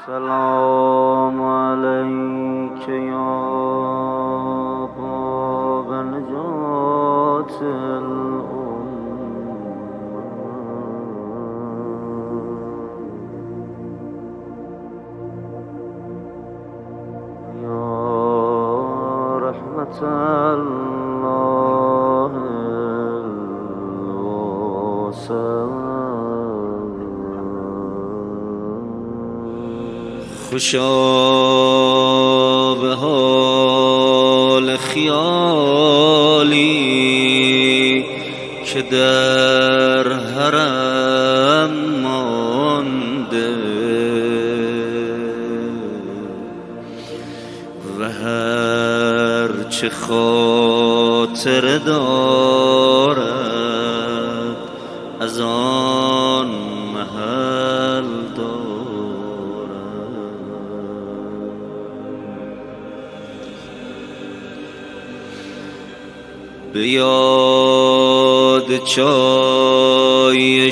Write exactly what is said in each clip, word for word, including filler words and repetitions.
سلام علیک یا باب نجات الامه یا رحمت الله الواسعه. خوشا به حال خیالی که در حرم مانده و هر چه خاطر دارد از آن محل دارد. به یاد چای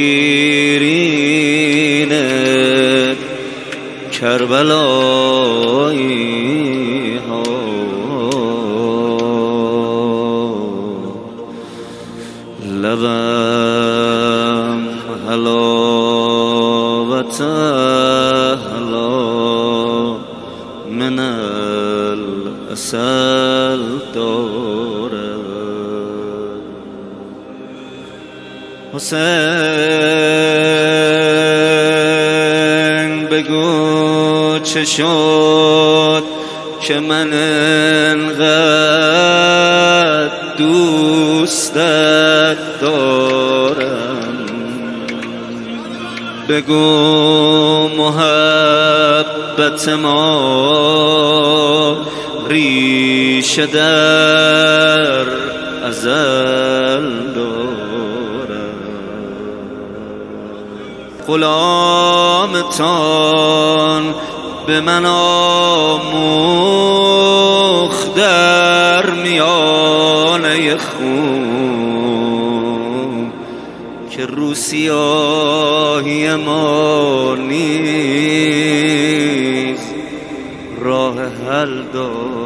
شیرین کربلایی ها لبم حلاوت احلا من العسل دارد. حسین بگو چه شد که من انقدر دوستت دارم. بگو محبت ما ریشه در ازل دارم. غلامتان به من آموخت در میانه خون که روسیاهی ما نیز راه حل دارد.